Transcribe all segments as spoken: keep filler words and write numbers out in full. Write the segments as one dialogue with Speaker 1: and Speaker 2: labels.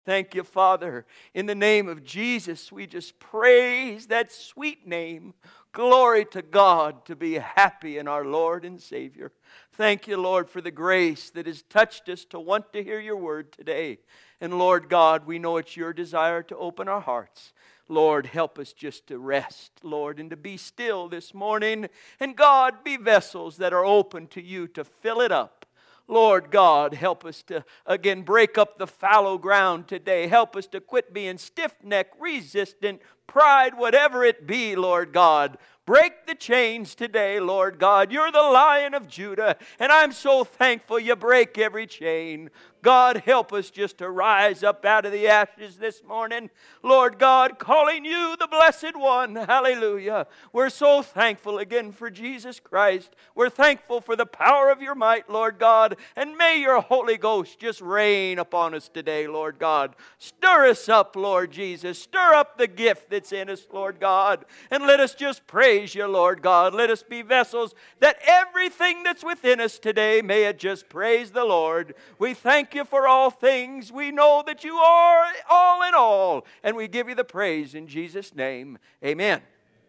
Speaker 1: Thank you, Father. In the name of Jesus, we just praise that sweet name. Glory to God to be happy in our Lord and Savior. Thank you, Lord, for the grace that has touched us to want to hear your word today. And Lord God, we know it's your desire to open our hearts. Lord, help us just to rest, Lord, and to be still this morning. And God, be vessels that are open to you to fill it up. Lord God, help us to, again, break up the fallow ground today. Help us to quit being stiff-necked, resistant, pride, whatever it be, Lord God. Break the chains today, Lord God. You're the Lion of Judah, and I'm so thankful you break every chain. God, help us just to rise up out of the ashes this morning. Lord God, calling you the Blessed One. Hallelujah. We're so thankful again for Jesus Christ. We're thankful for the power of your might, Lord God. And may your Holy Ghost just reign upon us today, Lord God. Stir us up, Lord Jesus. Stir up the gift that's in us, Lord God. And let us just praise you, Lord God. Let us be vessels that everything that's within us today, may it just praise the Lord. We thank you for all things. We know that you are all in all. And we give you the praise in Jesus' name. Amen.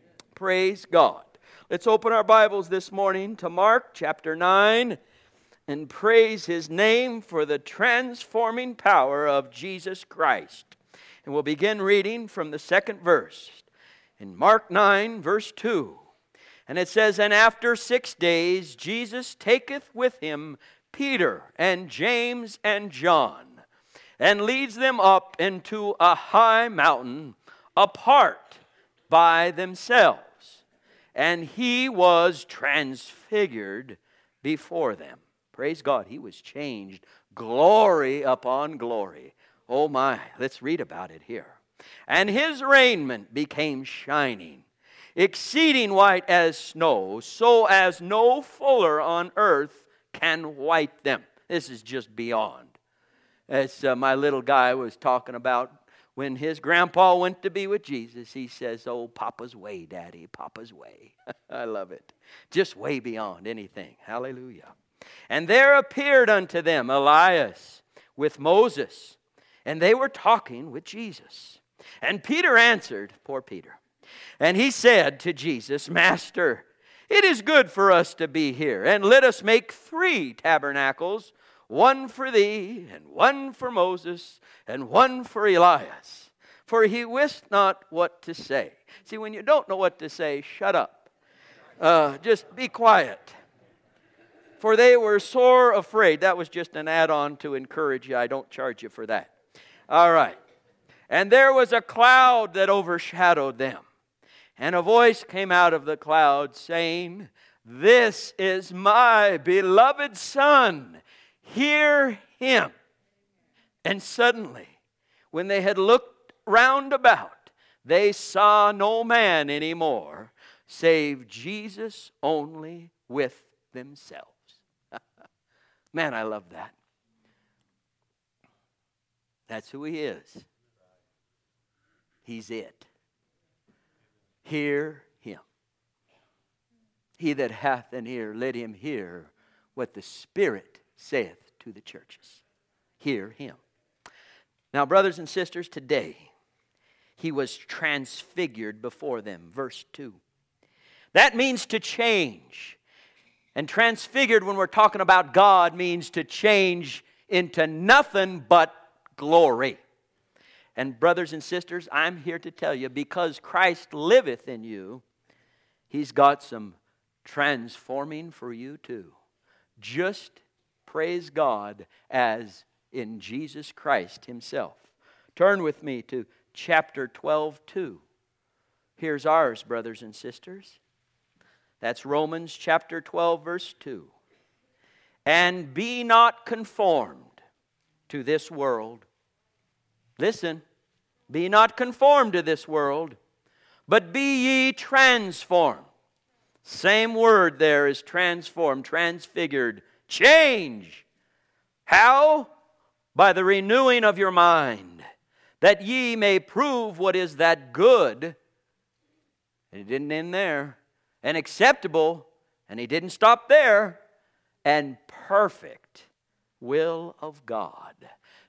Speaker 1: Praise God. Let's open our Bibles this morning to Mark chapter nine and praise His name for the transforming power of Jesus Christ. And we'll begin reading from the second verse. In Mark nine, verse two. And it says, And after six days Jesus taketh with him Peter and James and John, and leads them up into a high mountain apart by themselves. And he was transfigured before them. Praise God, he was changed. Glory upon glory. Oh my, let's read about it here. And his raiment became shining, exceeding white as snow, so as no fuller on earth can white them. This is just beyond. As uh, my little guy was talking about when his grandpa went to be with Jesus, he says, oh, Papa's way, Daddy, Papa's way. I love it. Just way beyond anything. Hallelujah. And there appeared unto them Elias with Moses, and they were talking with Jesus. And Peter answered, poor Peter, and he said to Jesus, Master, it is good for us to be here, and let us make three tabernacles, one for thee, and one for Moses, and one for Elias. For he wist not what to say. See, when you don't know what to say, shut up. Uh, just be quiet. For they were sore afraid. That was just an add-on to encourage you. I don't charge you for that. All right. And there was a cloud that overshadowed them. And a voice came out of the cloud saying, This is my beloved Son. Hear him. And suddenly, when they had looked round about, they saw no man anymore, save Jesus only with themselves. Man, I love that. That's who he is. He's it. Hear him. He that hath an ear, let him hear what the Spirit saith to the churches. Hear him. Now, brothers and sisters, today he was transfigured before them. Verse two. That means to change. And transfigured, when we're talking about God, means to change into nothing but glory. And brothers and sisters, I'm here to tell you, because Christ liveth in you, he's got some transforming for you too. Just praise God as in Jesus Christ himself. Turn with me to chapter twelve, two. Here's ours, brothers and sisters. That's Romans chapter twelve, verse two. And be not conformed to this world. Listen, be not conformed to this world, but be ye transformed. Same word there is transformed, transfigured, change. How? By the renewing of your mind, that ye may prove what is that good. And it didn't end there. And acceptable, and he didn't stop there, and perfect will of God.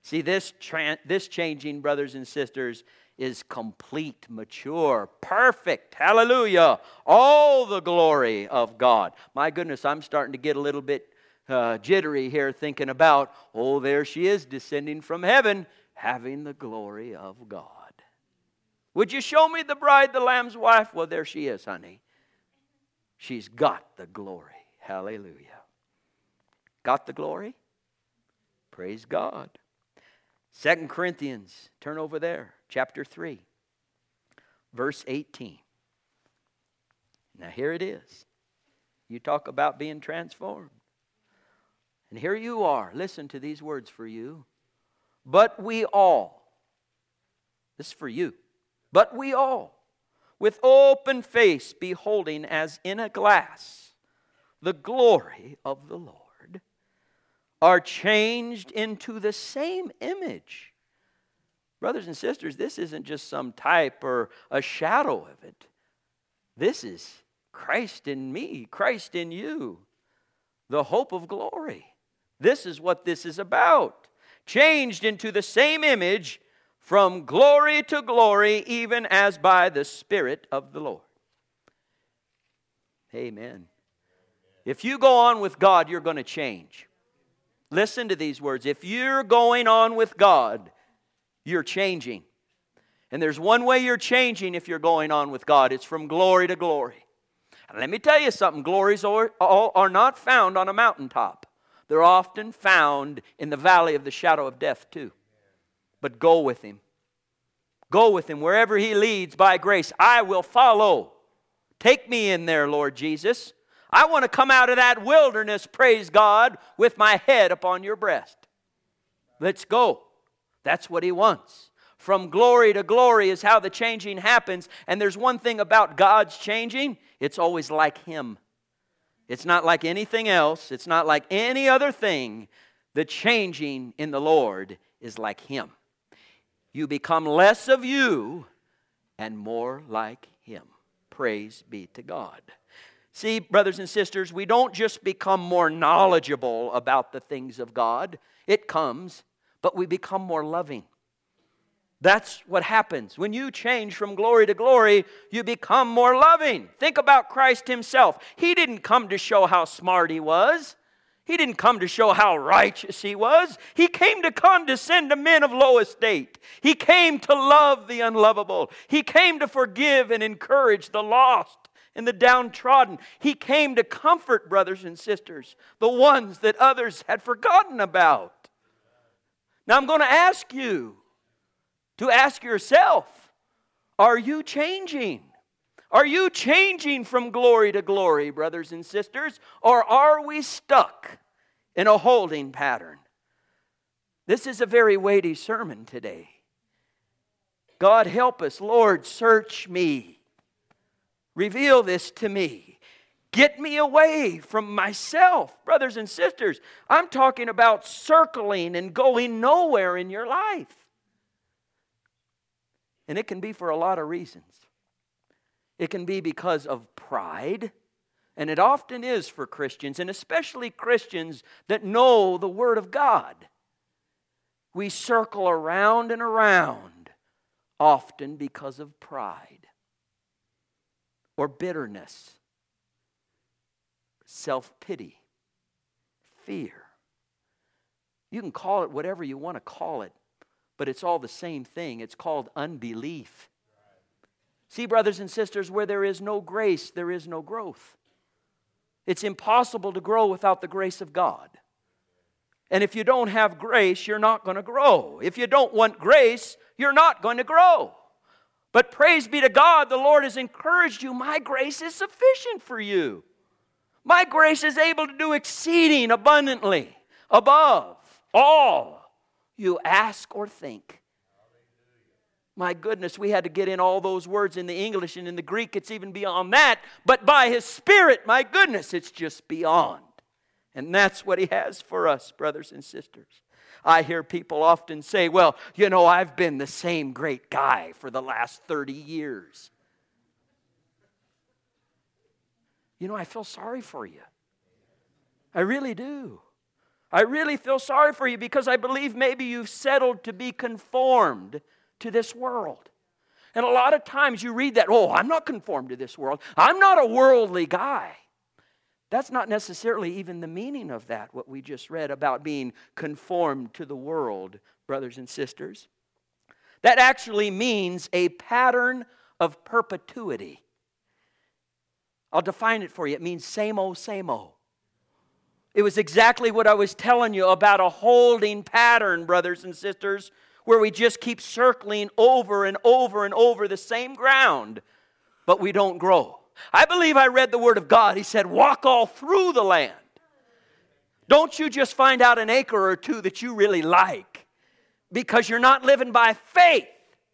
Speaker 1: See, this, tra- this changing, brothers and sisters, is complete, mature, perfect. Hallelujah. All the glory of God. My goodness, I'm starting to get a little bit uh, jittery here thinking about, oh, there she is descending from heaven, having the glory of God. Would you show me the bride, the Lamb's wife? Well, there she is, honey. She's got the glory. Hallelujah. Got the glory? Praise God. Second Corinthians, turn over there, chapter three, verse eighteen. Now here it is. You talk about being transformed. And here you are. Listen to these words for you. But we all, this is for you, but we all, with open face, beholding as in a glass the glory of the Lord, are changed into the same image. Brothers and sisters, this isn't just some type or a shadow of it. This is Christ in me, Christ in you, the hope of glory. This is what this is about. Changed into the same image from glory to glory, even as by the Spirit of the Lord. Amen. If you go on with God, you're going to change. Listen to these words. If you're going on with God, you're changing. And there's one way you're changing if you're going on with God. It's from glory to glory. And let me tell you something. Glories are, are not found on a mountaintop. They're often found in the valley of the shadow of death too. But go with Him. Go with Him wherever He leads by grace. I will follow. Take me in there, Lord Jesus. I want to come out of that wilderness, praise God, with my head upon your breast. Let's go. That's what He wants. From glory to glory is how the changing happens. And there's one thing about God's changing. It's always like Him. It's not like anything else. It's not like any other thing. The changing in the Lord is like Him. You become less of you and more like Him. Praise be to God. See, brothers and sisters, we don't just become more knowledgeable about the things of God. It comes, but we become more loving. That's what happens. When you change from glory to glory, you become more loving. Think about Christ Himself. He didn't come to show how smart He was. He didn't come to show how righteous He was. He came to condescend to men of low estate. He came to love the unlovable. He came to forgive and encourage the lost and the downtrodden. He came to comfort, brothers and sisters, the ones that others had forgotten about. Now I'm going to ask you to ask yourself, are you changing? Are you changing from glory to glory, brothers and sisters? Or are we stuck in a holding pattern? This is a very weighty sermon today. God help us. Lord, search me. Reveal this to me. Get me away from myself. Brothers and sisters, I'm talking about circling and going nowhere in your life. And it can be for a lot of reasons. It can be because of pride, and it often is for Christians, and especially Christians that know the Word of God. We circle around and around, often because of pride, or bitterness, self-pity, fear. You can call it whatever you want to call it, but it's all the same thing. It's called unbelief. See, brothers and sisters, where there is no grace, there is no growth. It's impossible to grow without the grace of God. And if you don't have grace, you're not going to grow. If you don't want grace, you're not going to grow. But praise be to God, the Lord has encouraged you. My grace is sufficient for you. My grace is able to do exceeding abundantly, above all you ask or think. My goodness, we had to get in all those words in the English, and in the Greek it's even beyond that. But by His Spirit, my goodness, it's just beyond. And that's what He has for us, brothers and sisters. I hear people often say, well, you know, I've been the same great guy for the last thirty years. You know, I feel sorry for you. I really do. I really feel sorry for you because I believe maybe you've settled to be conformed to this world. And a lot of times you read that, oh, I'm not conformed to this world. I'm not a worldly guy. That's not necessarily even the meaning of that, what we just read about being conformed to the world, brothers and sisters. That actually means a pattern of perpetuity. I'll define it for you. It means same old, same old. It was exactly what I was telling you about a holding pattern, brothers and sisters, where we just keep circling over and over and over the same ground, but we don't grow. I believe I read the Word of God. He said, walk all through the land. Don't you just find out an acre or two that you really like, because you're not living by faith.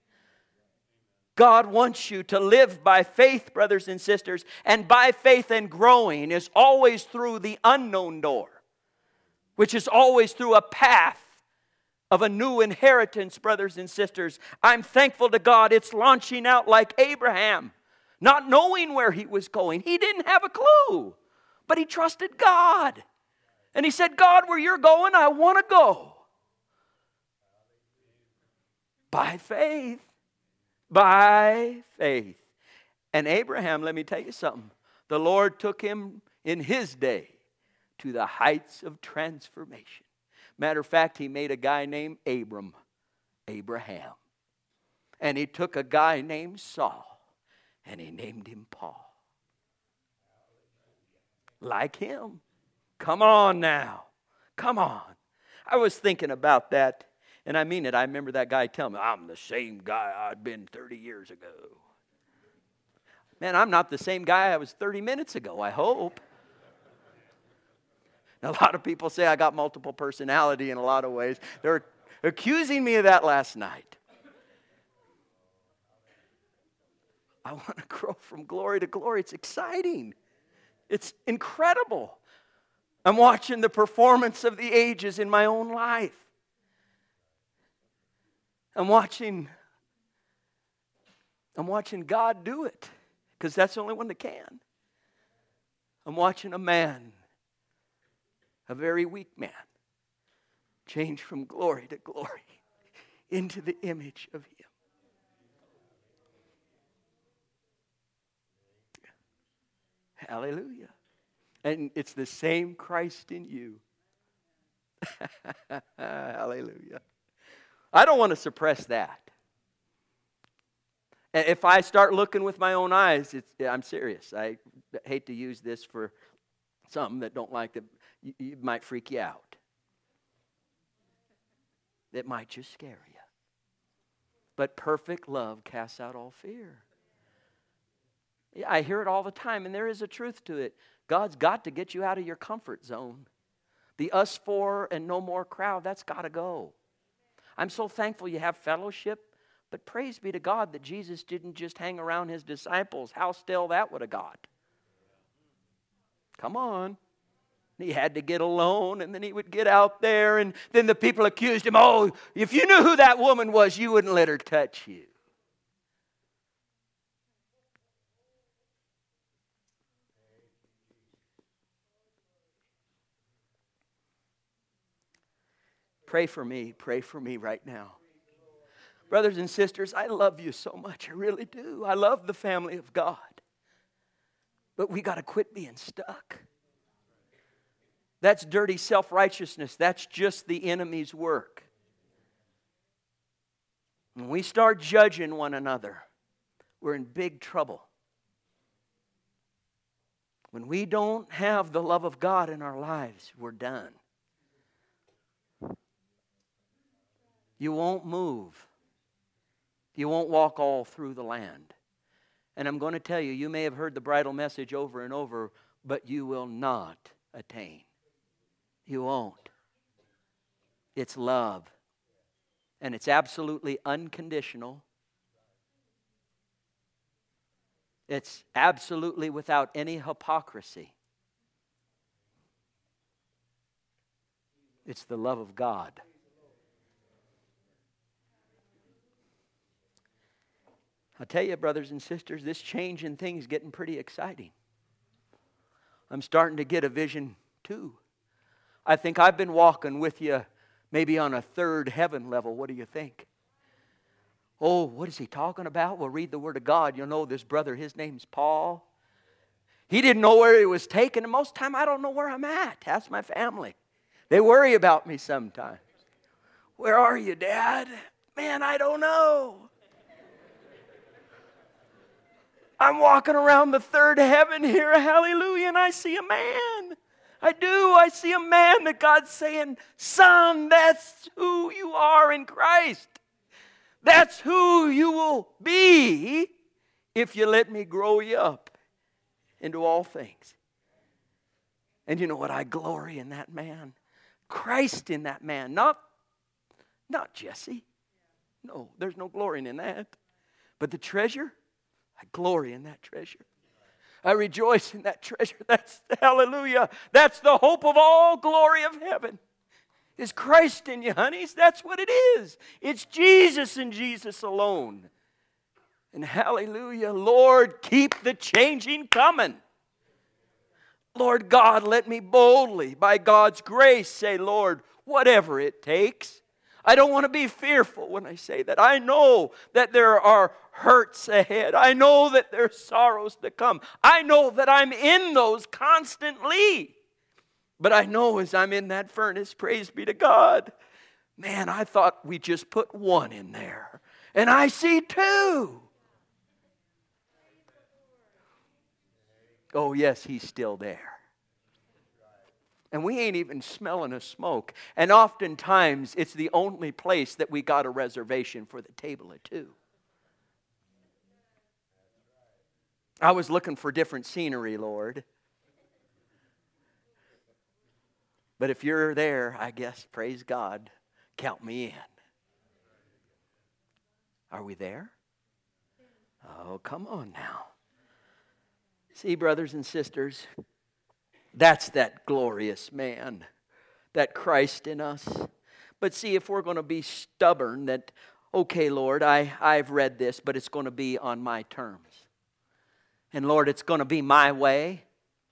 Speaker 1: God wants you to live by faith, brothers and sisters, and by faith and growing is always through the unknown door, which is always through a path of a new inheritance, brothers and sisters. I'm thankful to God it's launching out like Abraham, not knowing where he was going. He didn't have a clue, but he trusted God. And he said, God, where you're going, I want to go. By faith. By faith. And Abraham, let me tell you something. The Lord took him in his day to the heights of transformation. Matter of fact, he made a guy named Abram, Abraham. And he took a guy named Saul, and he named him Paul. Like him. Come on now. Come on. I was thinking about that. And I mean it. I remember that guy telling me, I'm the same guy I'd been thirty years ago. Man, I'm not the same guy I was thirty minutes ago, I hope. A lot of people say I got multiple personality in a lot of ways. They're accusing me of that last night. I want to grow from glory to glory. It's exciting. It's incredible. I'm watching the performance of the ages in my own life. I'm watching, I'm watching God do it, because that's the only one that can. I'm watching a man, a very weak man, change from glory to glory into the image of Him. Hallelujah. And it's the same Christ in you. Hallelujah. I don't want to suppress that. And if I start looking with my own eyes, it's, I'm serious. I hate to use this for some that don't like it. It might freak you out. It might just scare you. But perfect love casts out all fear. Yeah, I hear it all the time, and there is a truth to it. God's got to get you out of your comfort zone. The us four and no more crowd, that's got to go. I'm so thankful you have fellowship, but praise be to God that Jesus didn't just hang around His disciples. How still that would have got. Come on. He had to get alone, and then he would get out there, and then the people accused him, oh, if you knew who that woman was, you wouldn't let her touch you. Pray for me. Pray for me right now. Brothers and sisters, I love you so much. I really do. I love the family of God. But we got to quit being stuck. That's dirty self-righteousness. That's just the enemy's work. When we start judging one another, we're in big trouble. When we don't have the love of God in our lives, we're done. You won't move. You won't walk all through the land. And I'm going to tell you, you may have heard the bridal message over and over, but you will not attain. You won't. It's love. And it's absolutely unconditional. It's absolutely without any hypocrisy. It's the love of God. I'll tell you, brothers and sisters, this change in things is getting pretty exciting. I'm starting to get a vision too. I think I've been walking with you maybe on a third heaven level. What do you think? Oh, what is he talking about? Well, read the Word of God. You'll know this brother, his name's Paul. He didn't know where he was taken, and most of the time I don't know where I'm at. Ask my family. They worry about me sometimes. Where are you, Dad? Man, I don't know. I'm walking around the third heaven here, hallelujah, and I see a man. I do. I see a man that God's saying, son, that's who you are in Christ. That's who you will be if you let me grow you up into all things. And you know what? I glory in that man. Christ in that man. Not, not Jesse. No, there's no glorying in that. But the treasure, I glory in that treasure. I rejoice in that treasure. That's, hallelujah. That's the hope of all glory of heaven. Is Christ in you, honeys? That's what it is. It's Jesus and Jesus alone. And hallelujah, Lord, keep the changing coming. Lord God, let me boldly, by God's grace, say, Lord, whatever it takes. I don't want to be fearful when I say that. I know that there are hurts ahead. I know that there are sorrows to come. I know that I'm in those constantly. But I know as I'm in that furnace, praise be to God, man, I thought we just put one in there. And I see two. Oh, yes, he's still there. And we ain't even smelling a smoke. And oftentimes, it's the only place that we got a reservation for the table of two. I was looking for different scenery, Lord. But if you're there, I guess, praise God, count me in. Are we there? Oh, come on now. See, brothers and sisters, that's that glorious man, that Christ in us. But see, if we're going to be stubborn that, okay, Lord, I, I've read this, but it's going to be on my terms. And Lord, it's going to be my way.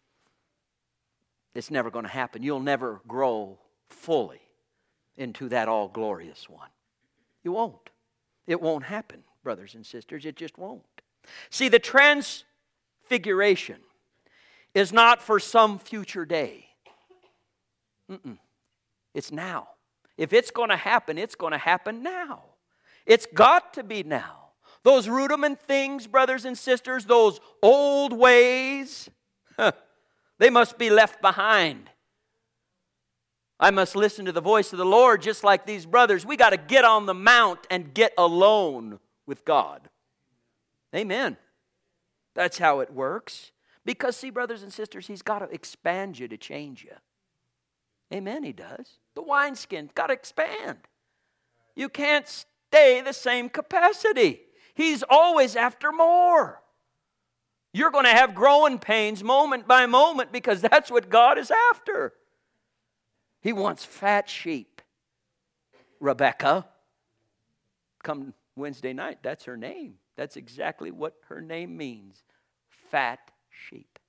Speaker 1: It's never going to happen. You'll never grow fully into that all-glorious one. You won't. It won't happen, brothers and sisters. It just won't. See, the transfiguration is not for some future day. Mm-mm. It's now. If it's going to happen, it's going to happen now. It's got to be now. Those rudiment things, brothers and sisters, those old ways, huh, they must be left behind. I must listen to the voice of the Lord just like these brothers. We got to get on the mount and get alone with God. Amen. That's how it works. Because, see, brothers and sisters, He's got to expand you to change you. Amen, He does. The wineskin's got to expand. You can't stay the same capacity. He's always after more. You're going to have growing pains moment by moment because that's what God is after. He wants fat sheep. Rebecca, come Wednesday night, that's her name. That's exactly what her name means. Fat sheep.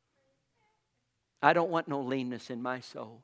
Speaker 1: I don't want no leanness in my soul.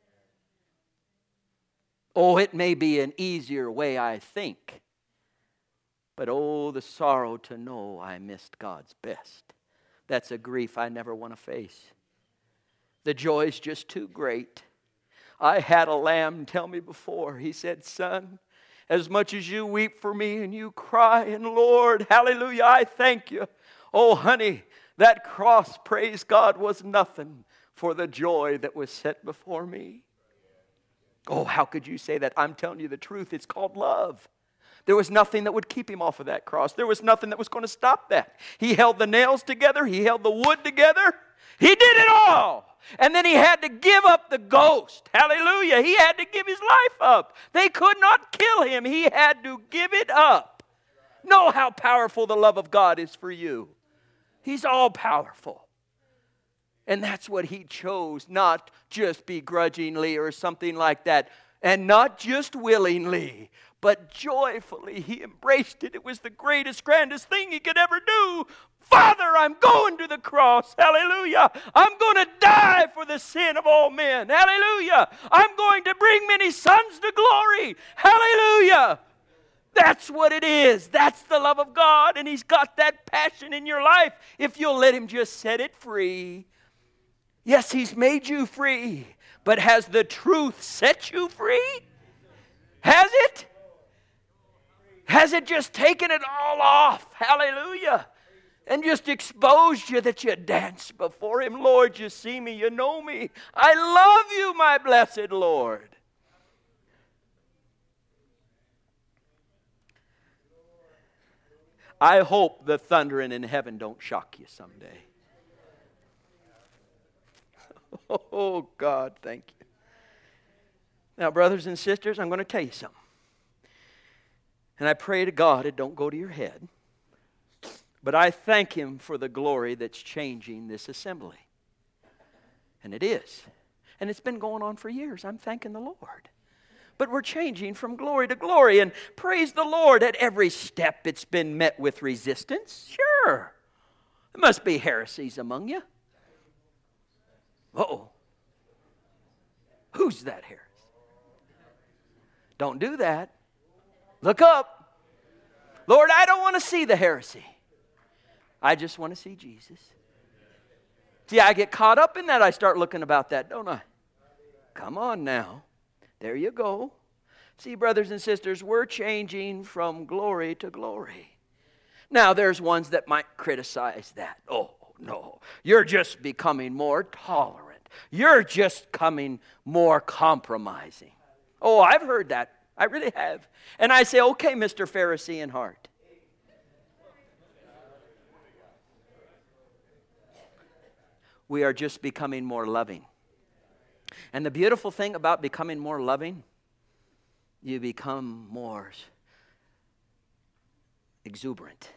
Speaker 1: Oh, it may be an easier way, I think. But oh, the sorrow to know I missed God's best. That's a grief I never want to face. The joy's just too great. I had a lamb tell me before. He said, son, as much as you weep for me and you cry, and Lord, hallelujah, I thank you. Oh, honey, that cross, praise God, was nothing for the joy that was set before me. Oh, how could you say that? I'm telling you the truth. It's called love. There was nothing that would keep him off of that cross. There was nothing that was going to stop that. He held the nails together. He held the wood together. He did it all. And then he had to give up the ghost. Hallelujah. He had to give his life up. They could not kill him. He had to give it up. Know how powerful the love of God is for you. He's all powerful. And that's what He chose, not just begrudgingly or something like that. And not just willingly, but joyfully. He embraced it. It was the greatest, grandest thing he could ever do. Father, I'm going to the cross. Hallelujah. I'm going to die for the sin of all men. Hallelujah. I'm going to bring many sons to glory. Hallelujah. That's what it is. That's the love of God. And He's got that passion in your life if you'll let Him just set it free. Yes, He's made you free. But has the truth set you free? Has it? Has it just taken it all off? Hallelujah. And just exposed you that you dance before Him? Lord, you see me, you know me. I love you, my blessed Lord. I hope the thundering in heaven don't shock you someday. Oh, God, thank you. Now, brothers and sisters, I'm going to tell you something. And I pray to God it don't go to your head. But I thank Him for the glory that's changing this assembly. And it is. And it's been going on for years. I'm thanking the Lord. But we're changing from glory to glory. And praise the Lord, at every step it's been met with resistance. Sure. There must be heresies among you. Uh-oh. Who's that heresy? Don't do that. Look up. Lord, I don't want to see the heresy. I just want to see Jesus. See, I get caught up in that. I start looking about that, don't I? Come on now. There you go. See, brothers and sisters, we're changing from glory to glory. Now, there's ones that might criticize that. Oh, no. You're just becoming more tolerant. You're just becoming more compromising. Oh, I've heard that. I really have. And I say, okay, Mister Pharisee in heart. We are just becoming more loving. And the beautiful thing about becoming more loving, you become more exuberant,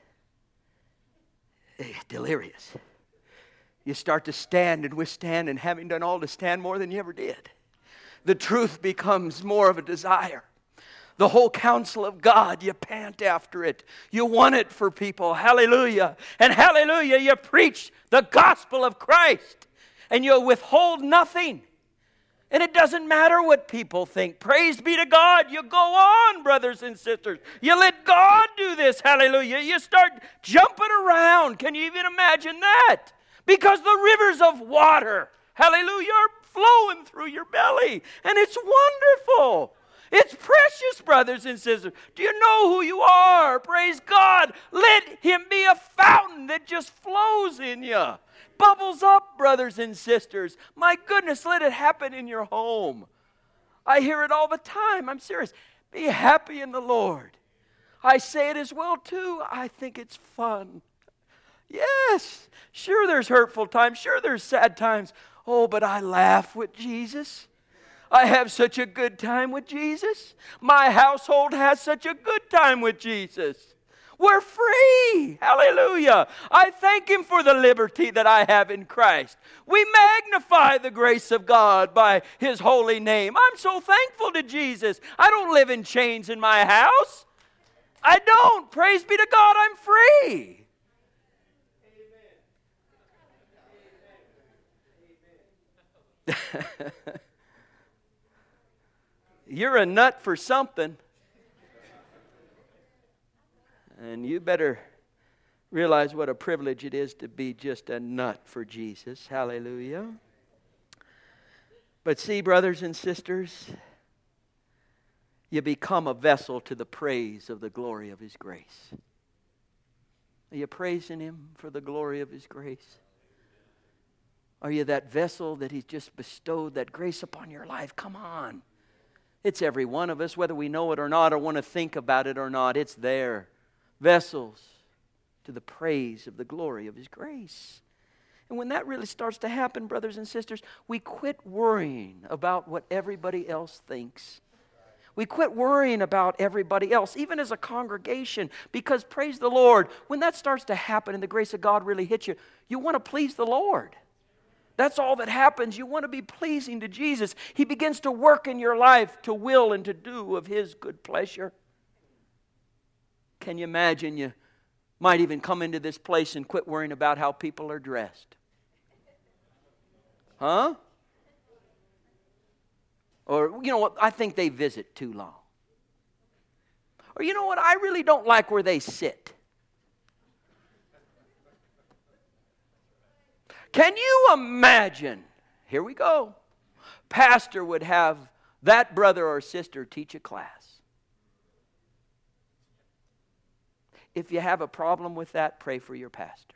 Speaker 1: delirious. You start to stand and withstand, and having done all to stand more than you ever did. The truth becomes more of a desire. The whole counsel of God, you pant after it. You want it for people. Hallelujah. And hallelujah, you preach the gospel of Christ. And you withhold nothing. And it doesn't matter what people think. Praise be to God. You go on, brothers and sisters. You let God do this. Hallelujah. You start jumping around. Can you even imagine that? Because the rivers of water, hallelujah, are flowing through your belly. And it's wonderful. It's precious, brothers and sisters. Do you know who you are? Praise God. Let Him be a fountain that just flows in you. Bubbles up, brothers and sisters. My goodness, let it happen in your home. I hear it all the time. I'm serious. Be happy in the Lord. I say it as well, too. I think it's fun. Yes, sure there's hurtful times. Sure there's sad times. Oh, but I laugh with Jesus. I have such a good time with Jesus. My household has such a good time with Jesus. We're free. Hallelujah. I thank Him for the liberty that I have in Christ. We magnify the grace of God by His holy name. I'm so thankful to Jesus. I don't live in chains in my house. I don't. Praise be to God, I'm free. You're a nut for something. And you better realize what a privilege it is to be just a nut for Jesus. Hallelujah. But see, brothers and sisters, you become a vessel to the praise of the glory of His grace. Are you praising Him for the glory of His grace? Are you that vessel that He's just bestowed that grace upon your life? Come on. It's every one of us, whether we know it or not, or want to think about it or not. It's there. Vessels to the praise of the glory of His grace. And when that really starts to happen, brothers and sisters, we quit worrying about what everybody else thinks. We quit worrying about everybody else, even as a congregation, because praise the Lord, when that starts to happen and the grace of God really hits you, you want to please the Lord. That's all that happens. You want to be pleasing to Jesus. He begins to work in your life to will and to do of His good pleasure. Can you imagine you might even come into this place and quit worrying about how people are dressed? Huh? Or, you know what, I think they visit too long. Or, you know what, I really don't like where they sit. Can you imagine, here we go, pastor would have that brother or sister teach a class. If you have a problem with that, pray for your pastor.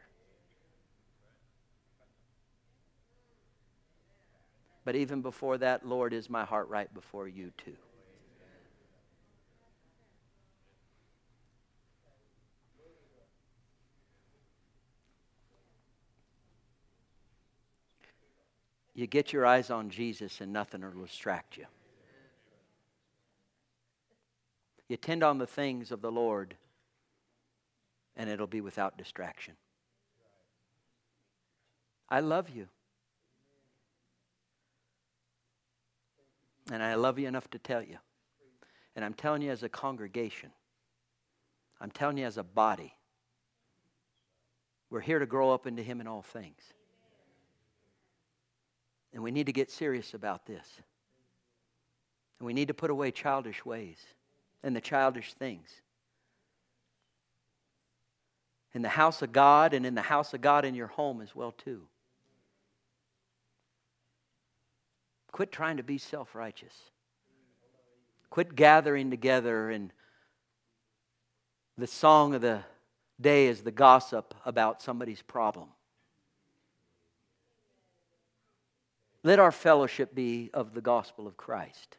Speaker 1: But even before that, Lord, is my heart right before you too? You get your eyes on Jesus and nothing will distract you. You tend on the things of the Lord and it'll be without distraction. I love you. And I love you enough to tell you. And I'm telling you as a congregation. I'm telling you as a body. We're here to grow up into Him in all things. And we need to get serious about this. And we need to put away childish ways and the childish things. In the house of God and in the house of God in your home as well too. Quit trying to be self-righteous. Quit gathering together, and the song of the day is the gossip about somebody's problem. Let our fellowship be of the gospel of Christ.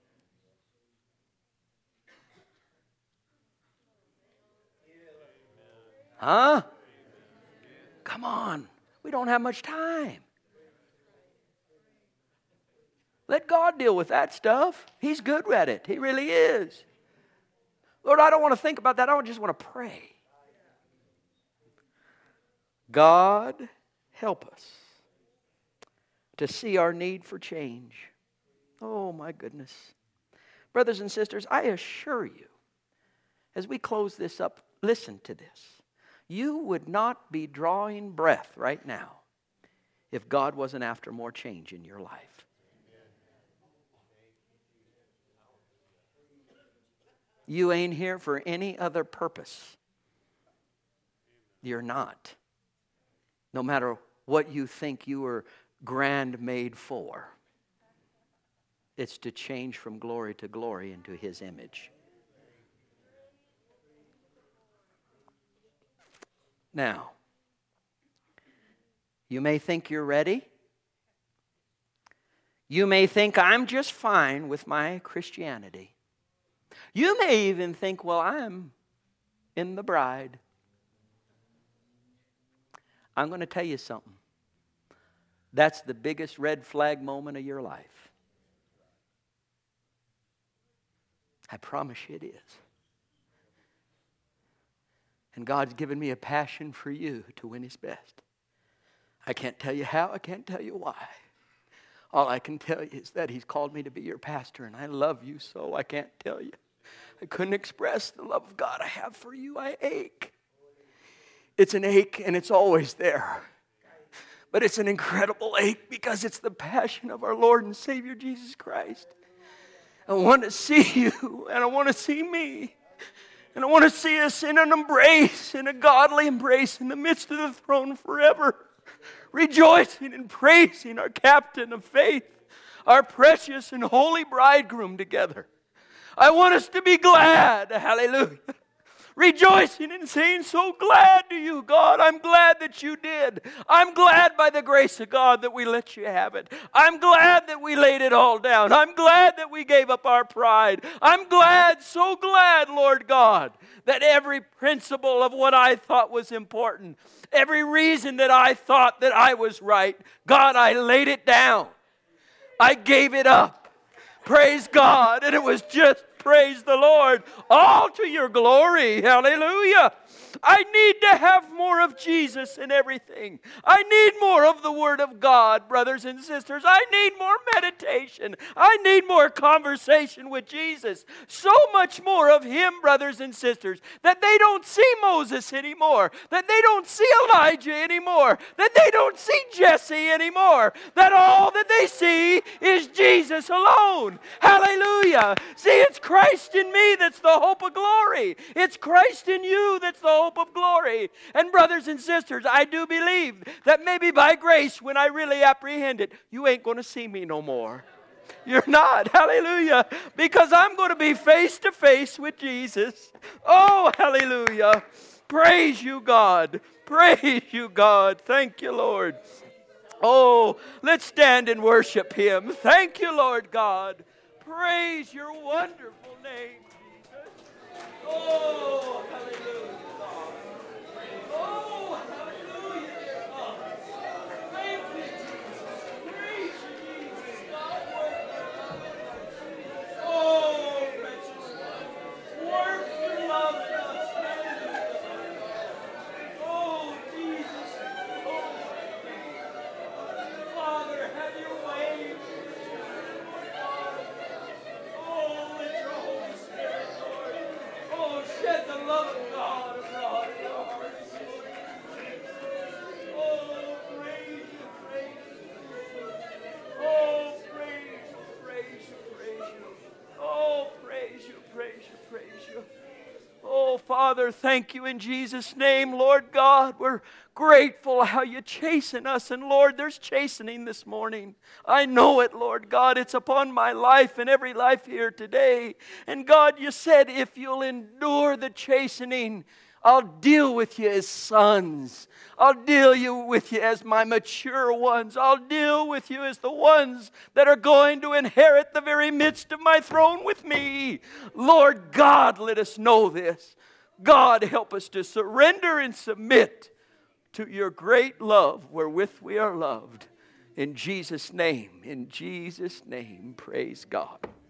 Speaker 1: Huh? Come on. We don't have much time. Let God deal with that stuff. He's good at it. He really is. Lord, I don't want to think about that. I just want to pray. God, help us to see our need for change. Oh, my goodness. Brothers and sisters, I assure you, as we close this up, listen to this. You would not be drawing breath right now if God wasn't after more change in your life. You ain't here for any other purpose. You're not. No matter what you think you were grand made for. It's to change from glory to glory into His image. Now, you may think you're ready. You may think I'm just fine with my Christianity. You may even think, well, I'm in the bride. I'm going to tell you something. That's the biggest red flag moment of your life. I promise you it is. And God's given me a passion for you to win His best. I can't tell you how, I can't tell you why. All I can tell you is that He's called me to be your pastor, and I love you so I can't tell you. I couldn't express the love of God I have for you. I ache. It's an ache, and it's always there. But it's an incredible ache because it's the passion of our Lord and Savior Jesus Christ. I want to see you, and I want to see me. And I want to see us in an embrace, in a godly embrace in the midst of the throne forever. Rejoicing and praising our captain of faith, our precious and holy bridegroom together. I want us to be glad, hallelujah. Rejoicing and saying, so glad to you, God. I'm glad that you did. I'm glad by the grace of God that we let you have it. I'm glad that we laid it all down. I'm glad that we gave up our pride. I'm glad, so glad, Lord God, that every principle of what I thought was important, every reason that I thought that I was right, God, I laid it down. I gave it up. Praise God. And it was just praise the Lord. All to your glory. Hallelujah. I need to have more of Jesus in everything. I need more of the Word of God, brothers and sisters. I need more meditation. I need more conversation with Jesus. So much more of Him, brothers and sisters, that they don't see Moses anymore, that they don't see Elijah anymore, that they don't see Jesse anymore, that all that they see is Jesus alone. Hallelujah. See, it's Christ in me that's the hope of glory. It's Christ in you that's the hope of glory. And brothers and sisters, I do believe that maybe by grace, when I really apprehend it, you ain't going to see me no more. You're not. Hallelujah. Because I'm going to be face to face with Jesus. Oh, hallelujah. Praise you, God. Praise you, God. Thank you, Lord. Oh, let's stand and worship Him. Thank you, Lord God. Praise your wonderful name, Jesus. Oh, hallelujah, God. Oh, hallelujah, God. Thank you, Jesus. Praise you, Jesus. Oh, precious one. Work your love in us. Hallelujah. Oh, Jesus. Oh, Father, have your way. Oh, let your Holy Spirit, Lord. Oh, shed the love of God abroad in our hearts. Oh, praise you, praise you. Oh, praise you, praise you, praise you. Oh, praise you, praise you, praise you. Oh, Father, thank you in Jesus' name, Lord God. We're grateful how you chasten us. And Lord, there's chastening this morning. I know it, Lord God. It's upon my life and every life here today. And God, you said if you'll endure the chastening, I'll deal with you as sons. I'll deal you with you as my mature ones. I'll deal with you as the ones that are going to inherit the very midst of my throne with me. Lord God, let us know this. God, help us to surrender and submit to your great love wherewith we are loved. In Jesus' name, in Jesus' name, praise God.